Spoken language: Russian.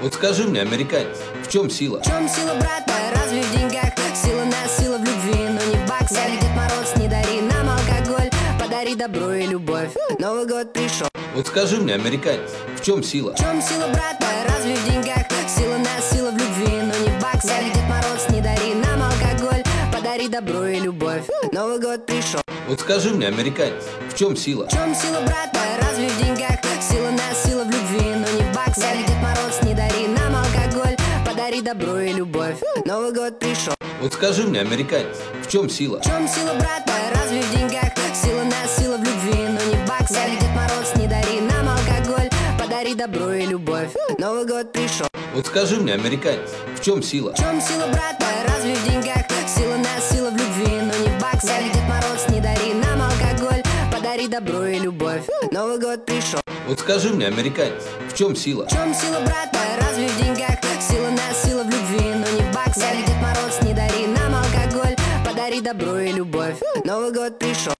Вот скажи мне, американец, в чем сила? В чем сила, брат твоя, разве в деньгах? Сила нас, сила в любви, но не в баксах. Дед Мороз, не дари нам алкоголь, подари добро и любовь. Новый год пришел. Вот скажи мне, американец, в чем сила? В чем сила, брат твоя, разве в деньгах? Сила нас, сила в любви, но не в баксах. Дед Мороз, не дари нам алкоголь, подари добро и любовь. Новый год пришел. Вот скажи мне, американец, в чем сила? В чем сила, брат твоя, разве в деньгах? Сила нас, сила в любви, но не в баксах. Дед Мороз, не дари нам алкоголь, подари добро и любовь. Новый год пришел. Вот скажи мне, американец, в чем сила? В чем сила, брат твоя, разве в деньгах? Сила нас, сила в любви, но не в баксах. Дед Мороз, не дари нам алкоголь, подари добро и любовь. Новый год пришел. Вот скажи мне, американец, в чем сила? В чем сила, брат твоя, разве в деньгах? Сила нас, сила в любви, но не в баксах. Дед Мороз, не дари нам алкоголь, подари добро и любовь. Новый год пришел. Вот скажи мне, американец, в чем сила? В чем сила, брат твоя, разве в деньгах? Сила нас, сила в любви, но не в баксах. Дед Мороз, не дари нам алкоголь, подари добро и любовь. Новый год пришел.